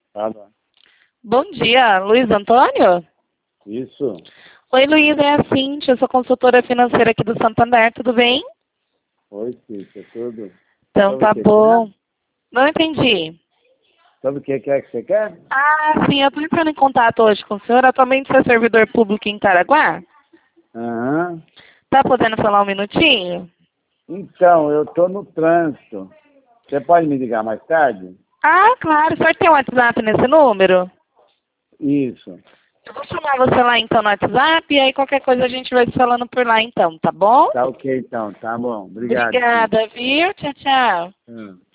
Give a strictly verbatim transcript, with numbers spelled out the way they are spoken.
Fala. Bom dia, Luiz Antônio? Isso. Oi, Luiz, é a Cíntia, eu sou consultora financeira aqui do Santander, tudo bem? Oi, Cíntia, tudo? Então Sabe o tá que bom. quer? Não entendi. Sabe o que que é que você quer? Ah, sim, eu tô entrando em contato hoje com o senhor. Atualmente você é servidor público em Caraguá? Aham. Tá podendo falar um minutinho? Então, eu tô no trânsito. Você pode me ligar mais tarde? Ah, claro, o senhor tem um WhatsApp nesse número? Isso. Eu vou chamar você lá então no WhatsApp e aí qualquer coisa a gente vai se falando por lá então, tá bom? Tá ok, então. Tá bom. Obrigado, Cíntia. Obrigada, viu? Tchau, tchau. Hum.